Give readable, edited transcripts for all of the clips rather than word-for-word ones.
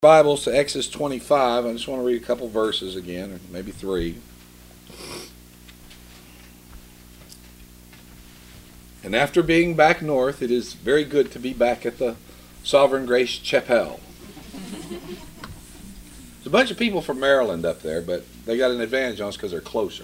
Bibles to Exodus 25. I just want to read a couple verses again, or maybe three. And after being back north, it is very good to be back at the Sovereign Grace Chapel. There's a bunch of people from Maryland up there, but they got an advantage on us because they're closer.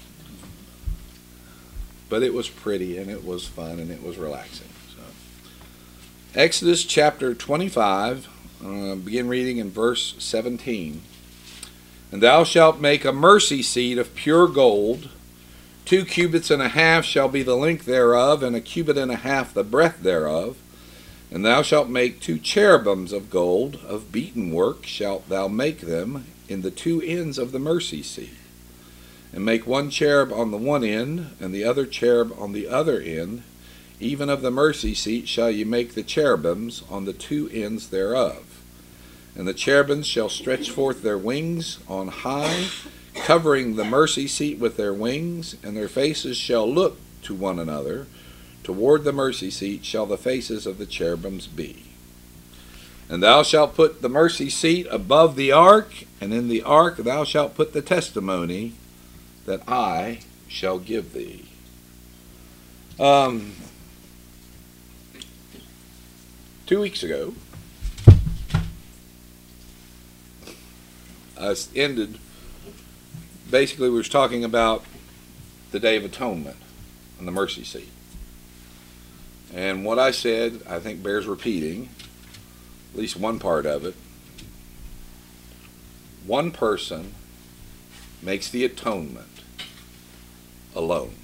But it was pretty, and it was fun, and it was relaxing. So, Exodus chapter 25. Begin reading in verse 17. And thou shalt make a mercy seat of pure gold. 2 cubits and a half shall be the length thereof, and 1.5 cubits the breadth thereof. And thou shalt make 2 cherubims of gold, of beaten work shalt thou make them in the 2 ends of the mercy seat. And make 1 cherub on the one end, and the other cherub on the other end. Even of the mercy seat shall ye make the cherubims on the 2 ends thereof. And the cherubims shall stretch forth their wings on high, covering the mercy seat with their wings, and their faces shall look to one another. Toward the mercy seat shall the faces of the cherubims be. And thou shalt put the mercy seat above the ark, and in the ark thou shalt put the testimony that I shall give thee. 2 weeks ago, basically we were talking about the Day of Atonement and the mercy seat. And what I said, I think bears repeating, at least one part of it. One person makes the atonement alone.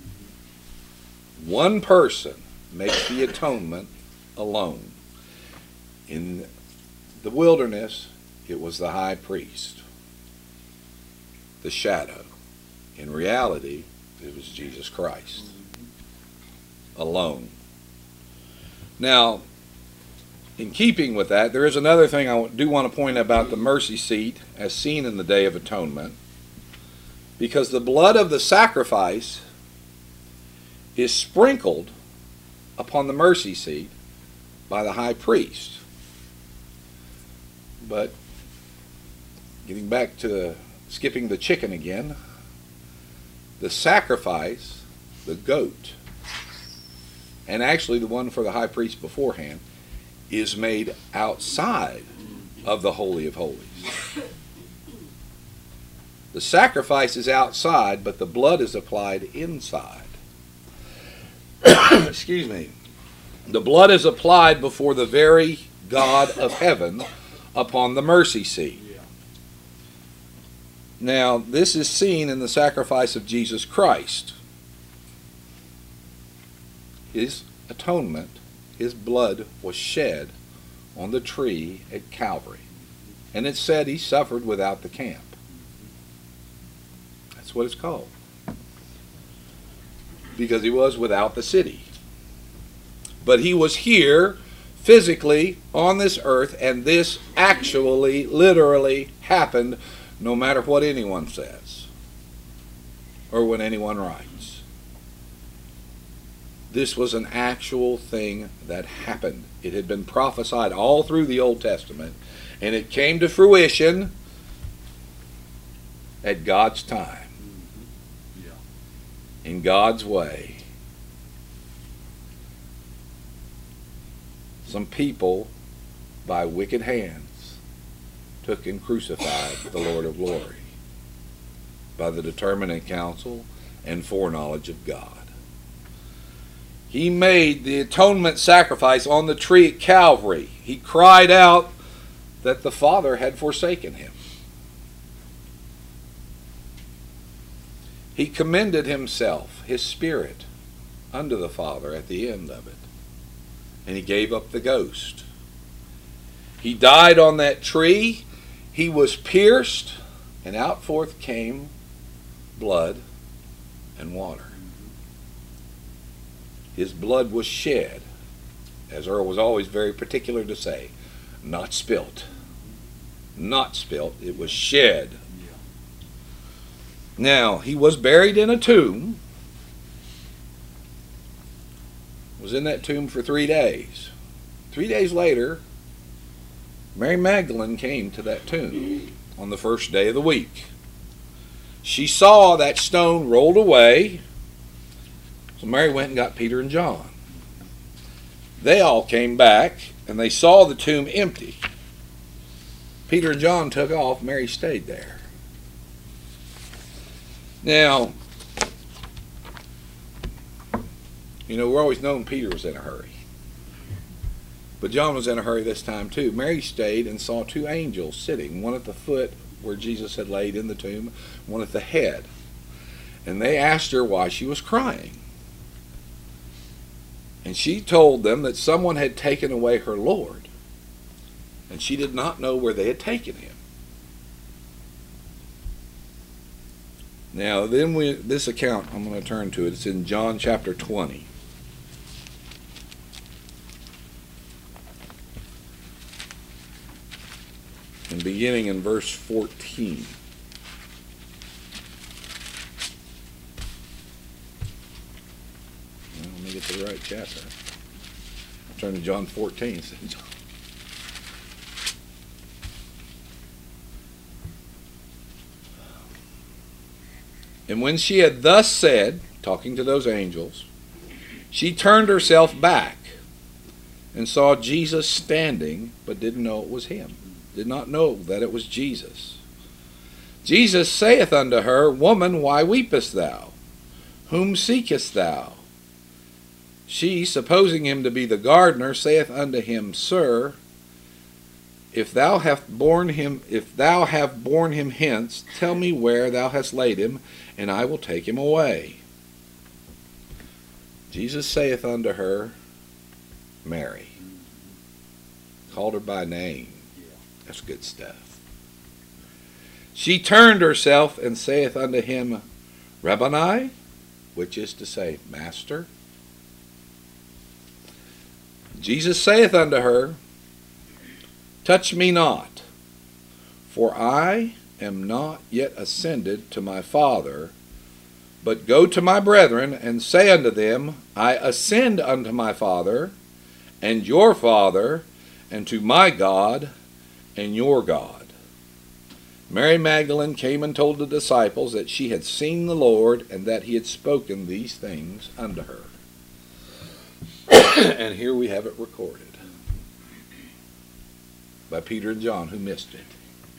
One person makes the atonement alone. In the wilderness, it was the high priest, the shadow. In reality, it was Jesus Christ, alone. Now, in keeping with that, there is another thing I do want to point out about the mercy seat as seen in the Day of Atonement, because the blood of the sacrifice is sprinkled upon the mercy seat by the high priest. But getting back to skipping the chicken again, the sacrifice, the goat, and actually the one for the high priest beforehand, is made outside of the Holy of Holies. The sacrifice is outside, but the blood is applied inside. Excuse me. The blood is applied before the very God of heaven upon the mercy seat. Now, this is seen in the sacrifice of Jesus Christ. His atonement, his blood was shed on the tree at Calvary. And it said he suffered without the camp. That's what it's called. Because he was without the city. But he was here physically on this earth, and this actually, literally happened, no matter what anyone says or when anyone writes. This was an actual thing that happened. It had been prophesied all through the Old Testament, and it came to fruition at God's time, in God's way. Some people, by wicked hands, took and crucified the Lord of glory by the determinate counsel and foreknowledge of God. He made the atonement sacrifice on the tree at Calvary. He cried out that the Father had forsaken him. He commended himself, his spirit, unto the Father at the end of it. And he gave up the ghost. He died on that tree. He was pierced, and out forth came blood and water. His blood was shed, as Earl was always very particular to say, not spilt. Not spilt, it was shed. Now, he was buried in a tomb. Was in that tomb for 3 days. 3 days later, Mary Magdalene came to that tomb on the first day of the week. She saw that stone rolled away, so Mary went and got Peter and John. They all came back, and they saw the tomb empty. Peter and John took off. Mary stayed there. Now, we're always known Peter was in a hurry. But John was in a hurry this time too. Mary stayed and saw two angels sitting, one at the foot where Jesus had laid in the tomb, one at the head. And they asked her why she was crying. And she told them that someone had taken away her Lord, and she did not know where they had taken him. Now, then this account, I'm going to turn to it. It's in John chapter 20. And beginning in verse 14. Well, let me get to the right chapter. Turn to John 14. And when she had thus said, talking to those angels, she turned herself back and saw Jesus standing, but didn't know it was him. Did not know that it was Jesus. Jesus saith unto her, Woman, why weepest thou? Whom seekest thou? She, supposing him to be the gardener, saith unto him, Sir, if thou have borne him hence, tell me where thou hast laid him, and I will take him away. Jesus saith unto her, Mary. Called her by name. That's good stuff. She turned herself and saith unto him, Rabboni, which is to say, Master. Jesus saith unto her, Touch me not, for I am not yet ascended to my Father, but go to my brethren, and say unto them, I ascend unto my Father, and your Father, and to my God, and your God. Mary Magdalene came and told the disciples that she had seen the Lord, and that he had spoken these things unto her. And here we have it recorded by Peter and John, who missed it.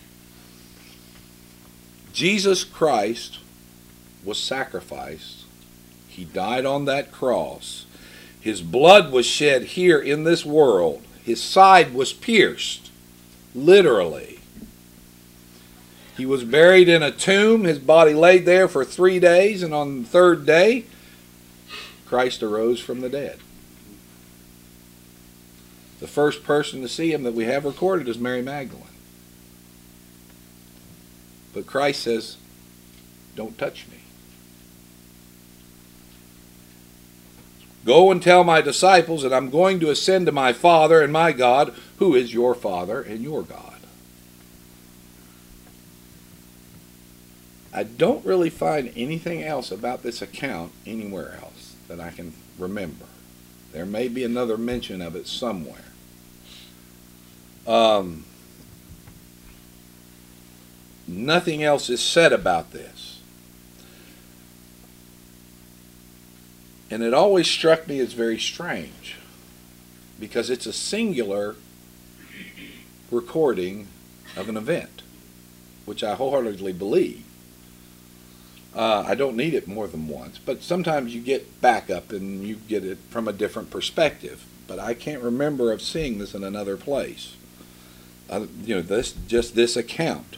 Jesus Christ was sacrificed. He died on that cross. His blood was shed here in this world. His side was pierced, literally. He was buried in a tomb. His body laid there for 3 days, and on the third day, Christ arose from the dead. The first person to see him that we have recorded is Mary Magdalene. But Christ says, don't touch me. Go and tell my disciples that I'm going to ascend to my Father and my God, who is your Father and your God. I don't really find anything else about this account anywhere else that I can remember. There may be another mention of it somewhere. Nothing else is said about this. And it always struck me as very strange, because it's a singular recording of an event, which I wholeheartedly believe. I don't need it more than once, but sometimes you get backup and you get it from a different perspective. But I can't remember of seeing this in another place. This account.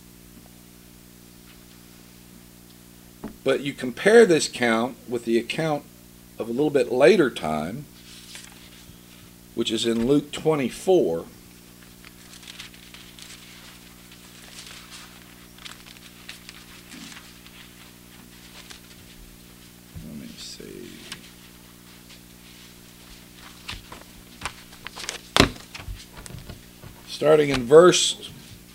But you compare this account with the account of a little bit later time, which is in Luke 24. Let me see. Starting in verse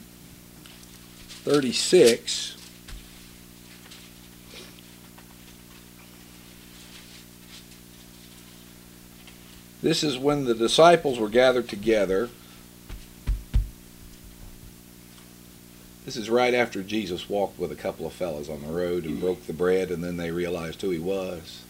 36. This is when the disciples were gathered together, This is right after Jesus walked with a couple of fellas on the road and broke the bread, and then they realized who he was.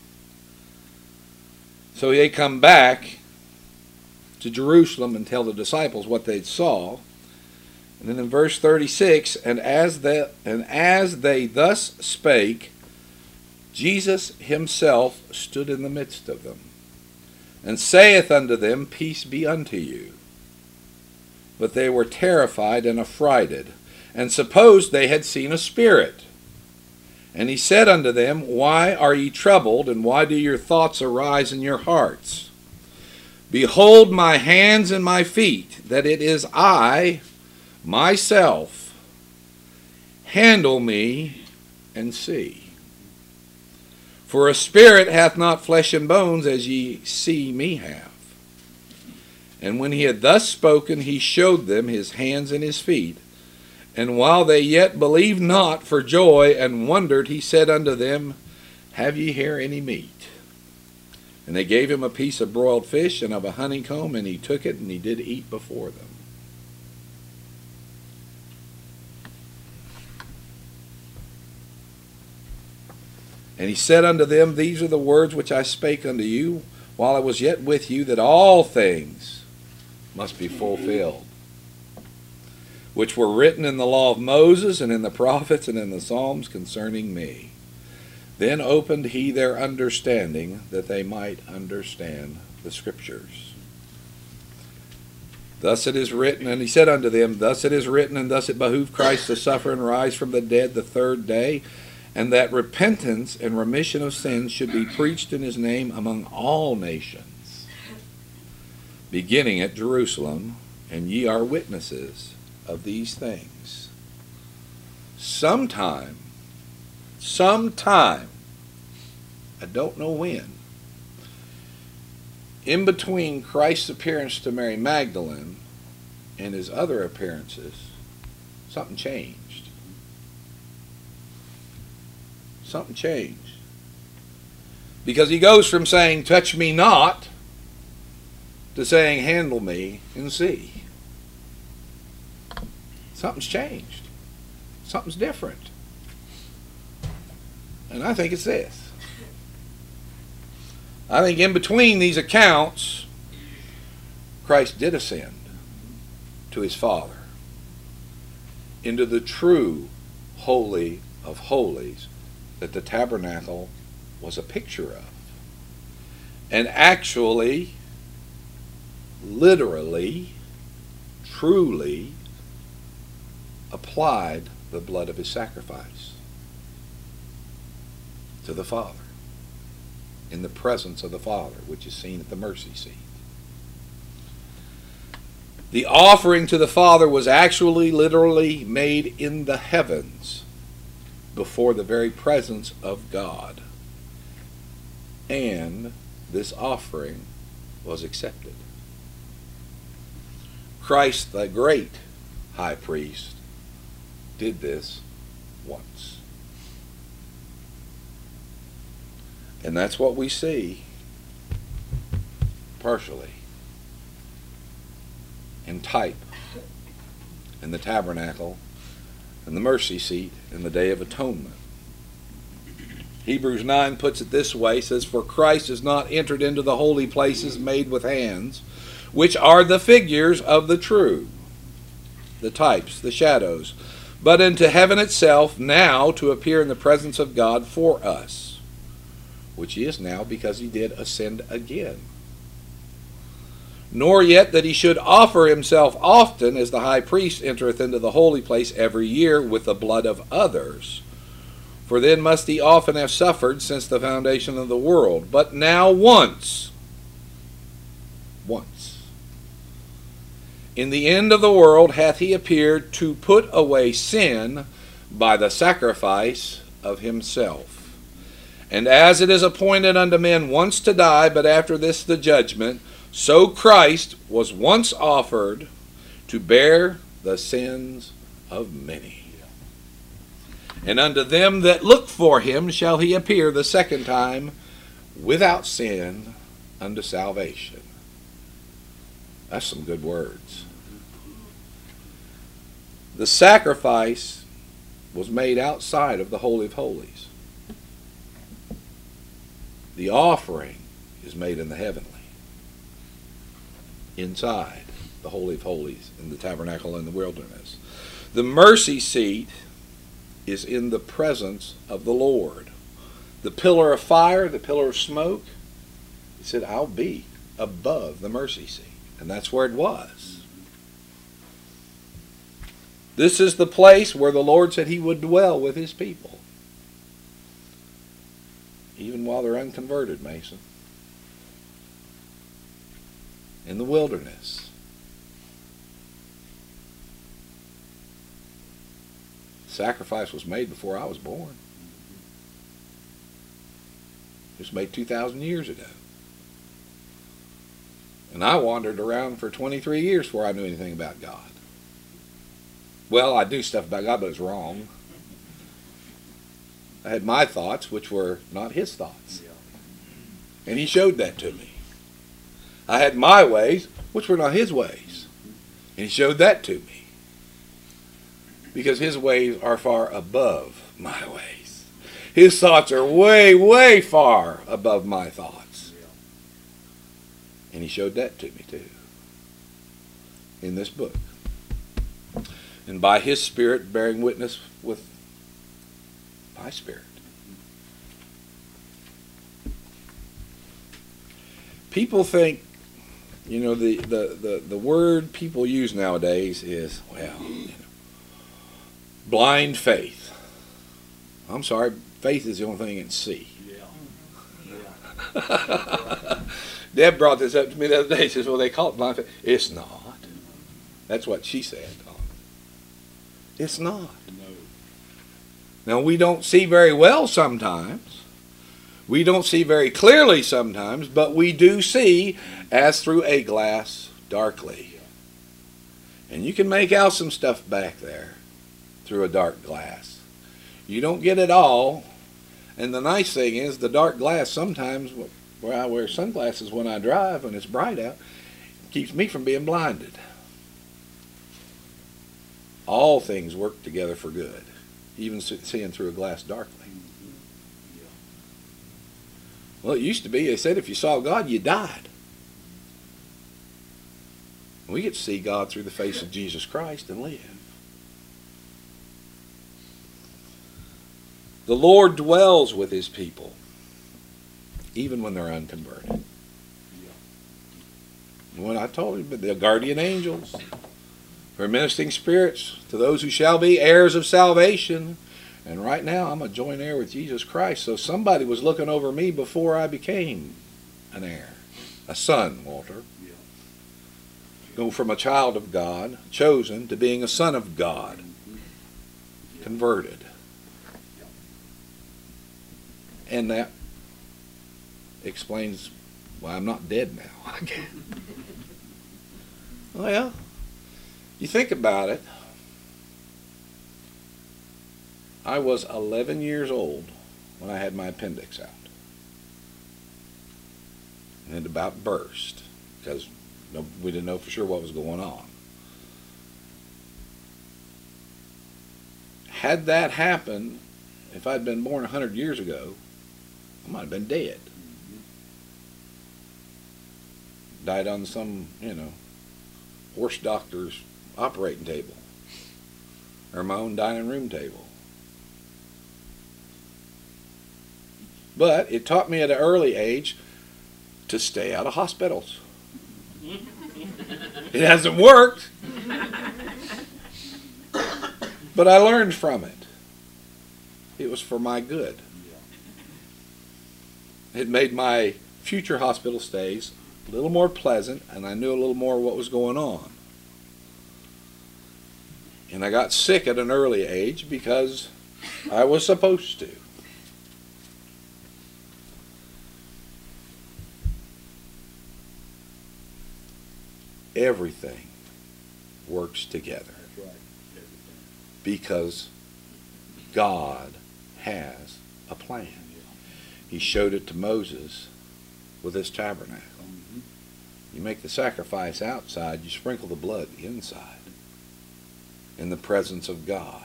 So they come back to Jerusalem and tell the disciples what they saw. And then in verse 36, and as they thus spake, Jesus himself stood in the midst of them, and saith unto them, Peace be unto you. But they were terrified and affrighted, and supposed they had seen a spirit. And he said unto them, Why are ye troubled, and why do your thoughts arise in your hearts? Behold my hands and my feet, that it is I myself. Handle me and see. For a spirit hath not flesh and bones, as ye see me have. And when he had thus spoken, he showed them his hands and his feet. And while they yet believed not for joy and wondered, he said unto them, Have ye here any meat? And they gave him a piece of broiled fish and of a honeycomb, and he took it, and he did eat before them. And he said unto them, These are the words which I spake unto you while I was yet with you, that all things must be fulfilled, which were written in the law of Moses and in the prophets and in the Psalms concerning me. Then opened he their understanding, that they might understand the Scriptures. Thus it is written, and he said unto them, Thus it is written, and thus it behooved Christ to suffer and rise from the dead the third day, and that repentance and remission of sins should be preached in his name among all nations, beginning at Jerusalem, and ye are witnesses of these things. Sometime, I don't know when, in between Christ's appearance to Mary Magdalene and his other appearances, something changed. Something changed. Because he goes from saying, touch me not, to saying, handle me and see. Something's changed. Something's different. And I think it's this. I think in between these accounts, Christ did ascend to his Father into the true Holy of Holies that the tabernacle was a picture of. And actually, literally, truly applied the blood of his sacrifice to the Father, in the presence of the Father, which is seen at the mercy seat. The offering to the Father was actually, literally made in the heavens before the very presence of God. And this offering was accepted. Christ, the great high priest, did this once. And that's what we see, partially, in type, in the tabernacle, and the mercy seat, in the Day of Atonement. Hebrews 9 puts it this way, says, For Christ is not entered into the holy places made with hands, which are the figures of the true, the types, the shadows, but into heaven itself, now to appear in the presence of God for us, which he is now, because he did ascend again. Nor yet that he should offer himself often, as the high priest entereth into the holy place every year with the blood of others. For then must he often have suffered since the foundation of the world. But now once, in the end of the world hath he appeared to put away sin by the sacrifice of himself. And as it is appointed unto men once to die, but after this the judgment, so Christ was once offered to bear the sins of many. And unto them that look for him shall he appear the second time without sin unto salvation. That's some good words. The sacrifice was made outside of the Holy of Holies. The offering is made in the heavenly, inside the Holy of Holies, in the tabernacle in the wilderness. The mercy seat is in the presence of the Lord. The pillar of fire, the pillar of smoke, he said, I'll be above the mercy seat. And that's where it was. This is the place where the Lord said he would dwell with his people. Even while they're unconverted, Mason. In the wilderness. Sacrifice was made before I was born. It was made 2,000 years ago. And I wandered around for 23 years before I knew anything about God. Well, I knew stuff about God, but it was wrong. I had my thoughts, which were not his thoughts. And he showed that to me. I had my ways, which were not his ways. And he showed that to me. Because his ways are far above my ways. His thoughts are way, way far above my thoughts. And he showed that to me too. In this book. And by his Spirit bearing witness with my spirit. People think, you know, the word people use nowadays is, well, you know, blind faith. I'm sorry, faith is the only thing you can see. Yeah. Deb brought this up to me the other day. She says, well, they call it blind faith. It's not. That's what she said. It's not. Now, we don't see very well sometimes. We don't see very clearly sometimes, but we do see as through a glass darkly. And you can make out some stuff back there through a dark glass. You don't get it all. And the nice thing is the dark glass sometimes, where I wear sunglasses when I drive when it's bright out, keeps me from being blinded. All things work together for good, even seeing through a glass darkly. Well, it used to be, they said if you saw God, you died. We get to see God through the face of Jesus Christ and live. The Lord dwells with his people, even when they're unconverted. When I told you, the guardian angels, for ministering spirits, to those who shall be heirs of salvation. And right now, I'm a joint heir with Jesus Christ. So somebody was looking over me before I became an heir. A son, Walter. Go from a child of God, chosen, to being a son of God. Converted. And that explains why I'm not dead now. Well, you think about it. I was 11 years old when I had my appendix out. And it about burst because we didn't know for sure what was going on. Had that happened, if I'd been born 100 years ago, I might have been dead. Died on some, horse doctor's operating table. Or my own dining room table. But it taught me at an early age to stay out of hospitals. It hasn't worked. But I learned from it. It was for my good. It made my future hospital stays a little more pleasant, and I knew a little more what was going on. And I got sick at an early age because I was supposed to. Everything works together. That's right. Because God has a plan. He showed it to Moses with his tabernacle. You make the sacrifice outside, you sprinkle the blood inside. in the presence of God.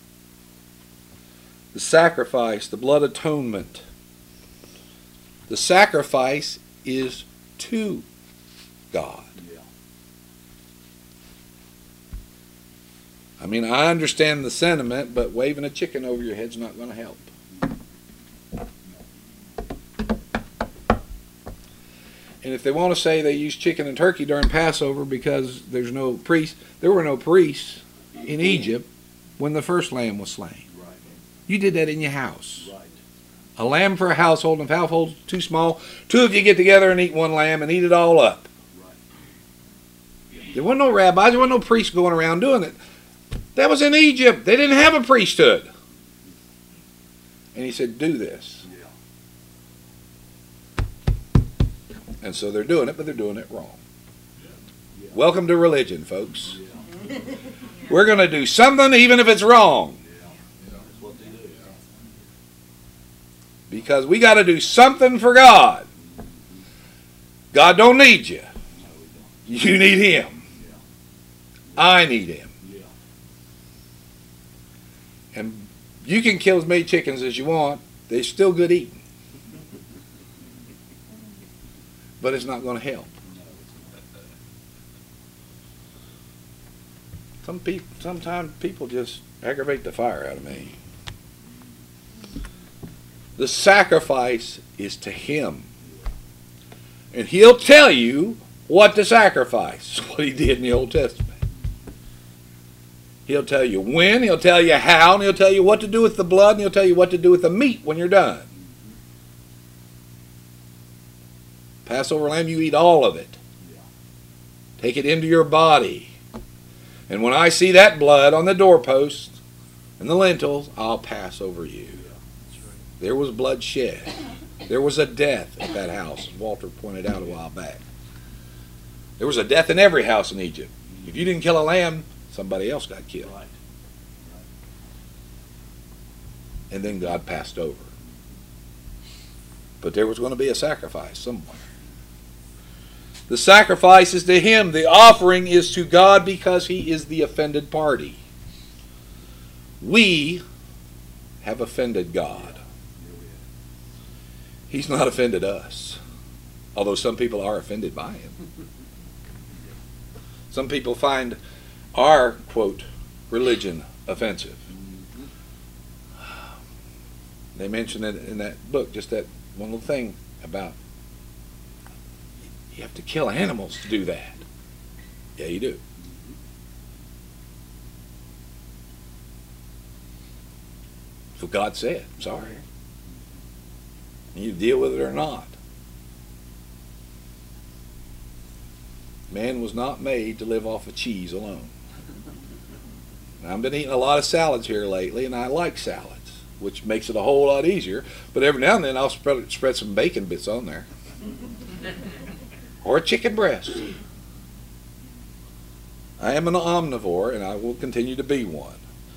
The sacrifice, the blood atonement. The sacrifice is to God. I mean, I understand the sentiment, but waving a chicken over your head's not going to help. And if they want to say they use chicken and turkey during Passover because there's no priest, there were no priests in Egypt when the first lamb was slain. Right. You did that in your house. Right. A lamb for a household, and if a household's too small, two of you get together and eat one lamb and eat it all up. Right. There wasn't no rabbis, there wasn't no priests going around doing it. That was in Egypt. They didn't have a priesthood. And he said, do this. And so they're doing it, but they're doing it wrong. Yeah. Welcome to religion, folks. Yeah. We're going to do something even if it's wrong. Yeah. That's what they do. Because we got to do something for God. God don't need you. You need Him. Yeah. I need Him. Yeah. And you can kill as many chickens as you want. They're still good eating. But it's not going to help. Sometimes people just aggravate the fire out of me. The sacrifice is to Him. And He'll tell you what to sacrifice. That's what He did in the Old Testament. He'll tell you when, He'll tell you how, and He'll tell you what to do with the blood, and He'll tell you what to do with the meat when you're done. Passover lamb, you eat all of it. Take it into your body. And when I see that blood on the doorpost and the lintels, I'll pass over you. There was blood shed. There was a death at that house, as Walter pointed out a while back. There was a death in every house in Egypt. If you didn't kill a lamb, somebody else got killed. And then God passed over. But there was going to be a sacrifice somewhere. The sacrifice is to Him. The offering is to God because He is the offended party. We have offended God. He's not offended us. Although some people are offended by Him. Some people find our, quote, religion offensive. They mention it in that book, just that one little thing about you have to kill animals to do that. Yeah, you do. So God said, sorry. You deal with it or not. Man was not made to live off of cheese alone. Now, I've been eating a lot of salads here lately, and I like salads, which makes it a whole lot easier. But every now and then I'll spread some bacon bits on there. Or a chicken breast. I am an omnivore, and I will continue to be one.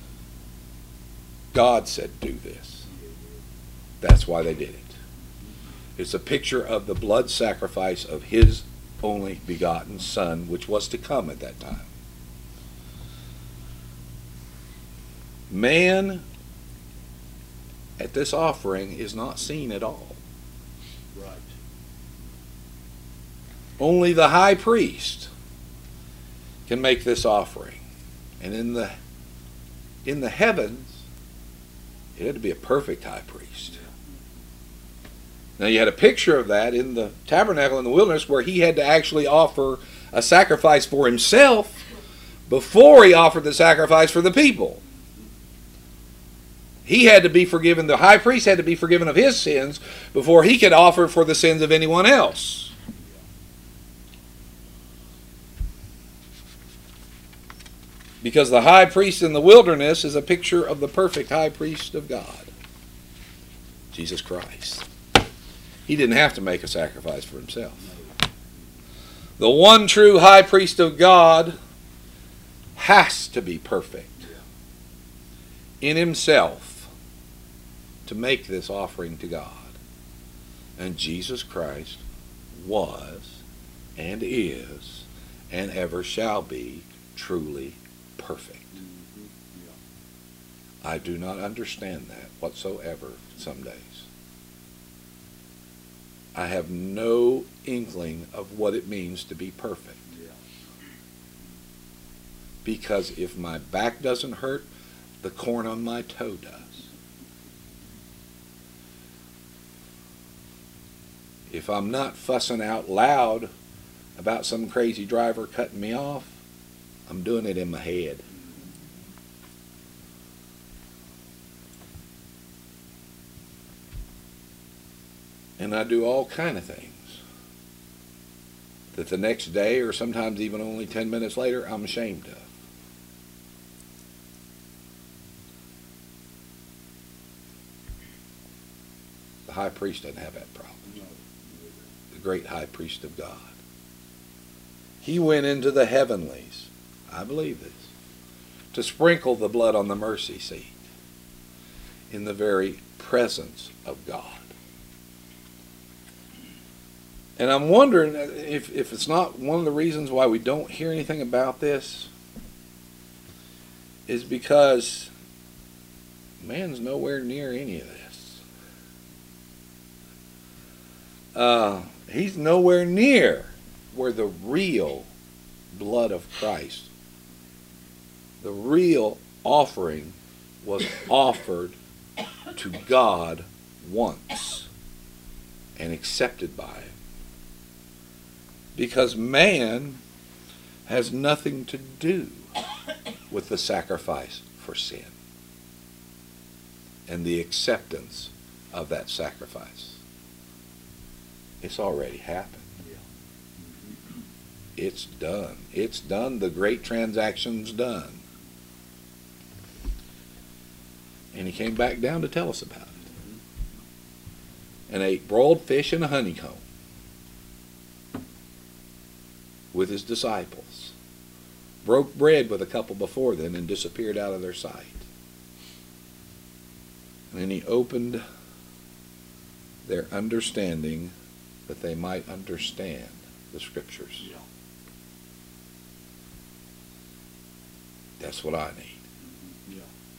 God said, do this. That's why they did it. It's a picture of the blood sacrifice of His only begotten Son, which was to come at that time. Man at this offering is not seen at all. Right. Only the high priest can make this offering. And in the heavens, it had to be a perfect high priest. Now you had a picture of that in the tabernacle in the wilderness where he had to actually offer a sacrifice for himself before he offered the sacrifice for the people. He had to be forgiven, the high priest had to be forgiven of his sins before he could offer for the sins of anyone else. Because the high priest in the wilderness is a picture of the perfect high priest of God, Jesus Christ. He didn't have to make a sacrifice for himself. The one true high priest of God has to be perfect in himself to make this offering to God. And Jesus Christ was and is and ever shall be truly perfect. I do not understand that whatsoever some days. I have no inkling of what it means to be perfect. Yeah. Because if my back doesn't hurt, the corn on my toe does. If I'm not fussing out loud about some crazy driver cutting me off, I'm doing it in my head. And I do all kind of things that the next day, or sometimes even only 10 minutes later, I'm ashamed of. The high priest doesn't have that problem. No. The great high priest of God. He went into the heavenlies, I believe this, to sprinkle the blood on the mercy seat in the very presence of God. And I'm wondering if it's not one of the reasons why we don't hear anything about this is because man's nowhere near any of this. He's nowhere near where the real blood of Christ, the real offering, was offered to God once and accepted by Him. Because man has nothing to do with the sacrifice for sin and the acceptance of that sacrifice. It's already happened. It's done. It's done. The great transaction's done. And He came back down to tell us about it. And ate broiled fish and a honeycomb with His disciples. Broke bread with a couple before then and disappeared out of their sight. And then He opened their understanding that they might understand the Scriptures. Yeah. That's what I need. Yeah.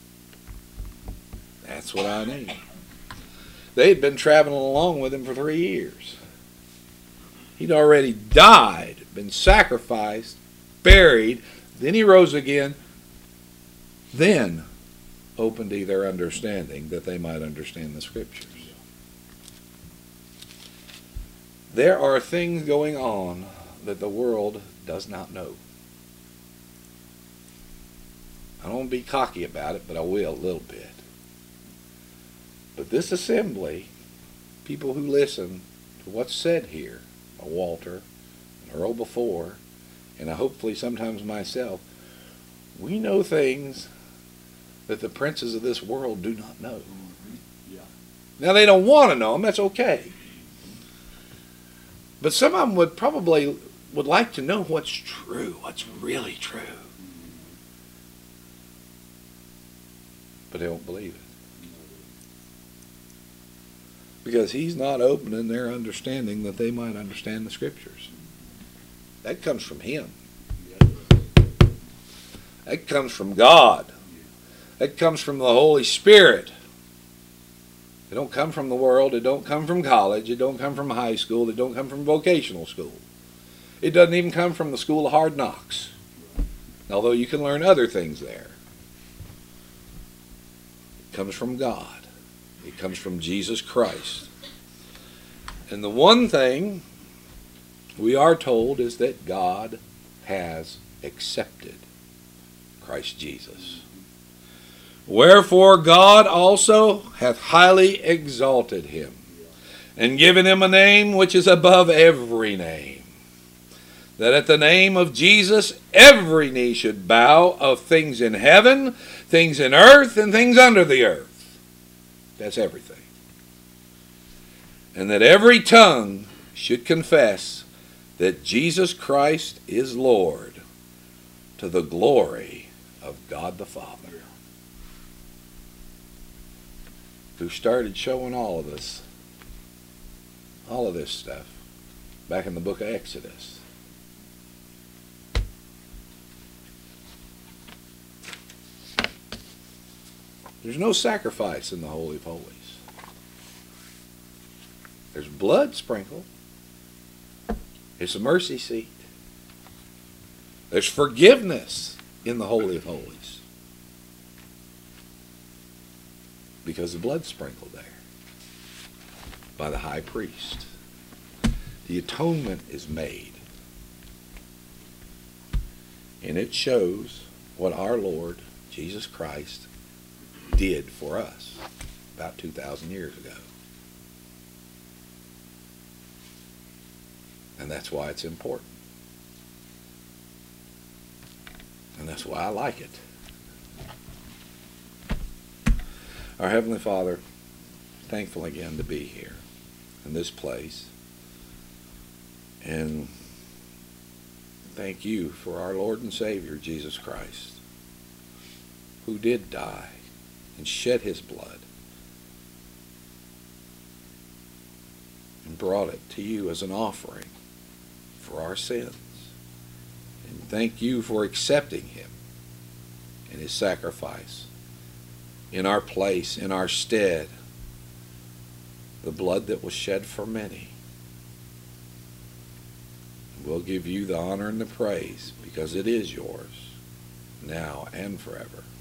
That's what I need. They had been traveling along with Him for 3 years. He'd already died, been sacrificed, buried, then He rose again, then opened to their understanding that they might understand the Scriptures. There are things going on that the world does not know. I don't want to be cocky about it, but I will a little bit. But this assembly, people who listen to what's said here, Walter, and Earl before, and hopefully sometimes myself, we know things that the princes of this world do not know. Yeah. Now they don't want to know them, that's okay. But some of them would like to know what's true, what's really true. But they don't believe it. Because He's not opening their understanding that they might understand the Scriptures. That comes from Him. That comes from God. That comes from the Holy Spirit. It don't come from the world. It don't come from college. It don't come from high school. It don't come from vocational school. It doesn't even come from the school of hard knocks. Although you can learn other things there. It comes from God. It comes from Jesus Christ. And the one thing we are told is that God has accepted Christ Jesus. Wherefore God also hath highly exalted Him, and given Him a name which is above every name, that at the name of Jesus every knee should bow, of things in heaven, things in earth, and things under the earth. That's everything. And that every tongue should confess that Jesus Christ is Lord, to the glory of God the Father, who started showing all of us all of this stuff back in the book of Exodus. There's no sacrifice in the Holy of Holies. There's blood sprinkled. It's a mercy seat. There's forgiveness in the Holy of Holies, because the blood's sprinkled there by the high priest. The atonement is made. And it shows what our Lord Jesus Christ did for us about 2,000 years ago. And that's why it's important. And that's why I like it. Our Heavenly Father, thankful again to be here in this place. And thank you for our Lord and Savior, Jesus Christ, who did die and shed his blood and brought it to you as an offering for our sins. And thank you for accepting him and his sacrifice in our place, in our stead, the blood that was shed for many. We'll give you the honor and the praise, because it is yours now and forever.